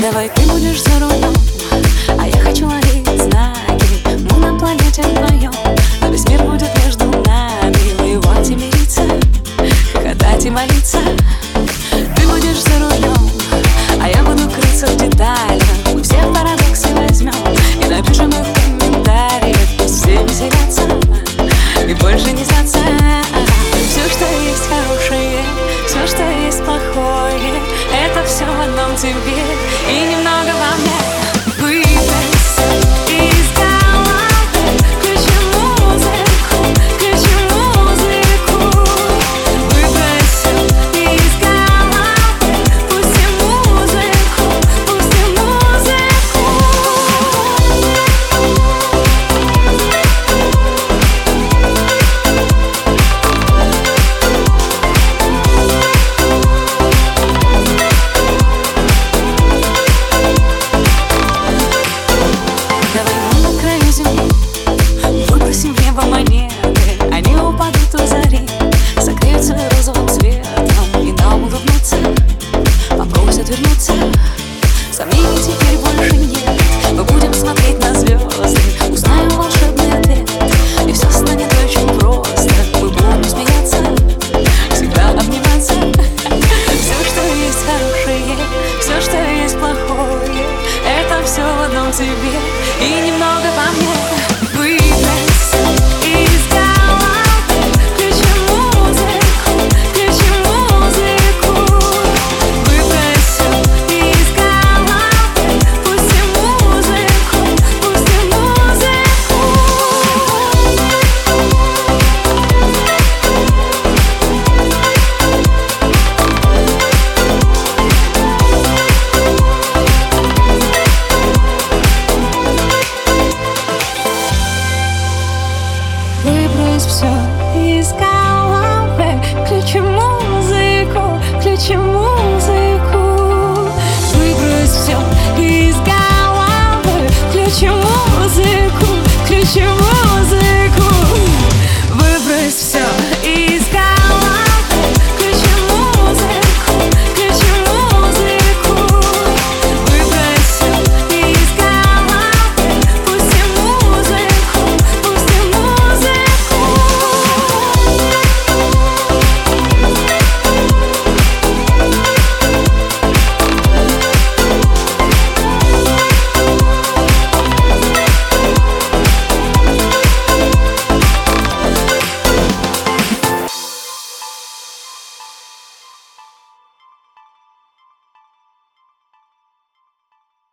Давай ты будешь за рулем, а я хочу ловить знаки. Мы на планете вдвоем, но весь мир будет между нами. Воевать и мириться, хохотать и молиться. Ты будешь за рулем, а я буду крыться в деталях. Мы все парадоксы возьмем и напишем их в комментариях. Пусть все веселятся и больше не злятся. Все, что есть хорошее, все, что есть плохое, это все в одном тебе и немного во мне. Выбрось из головы, включи музыку, включи музыку. Выбрось из головы, пусти музыку, пусти музыку. Выбросим в небо монеты, они упадут у зари, согреются розовым светом и нам улыбнутся, попросят вернуться.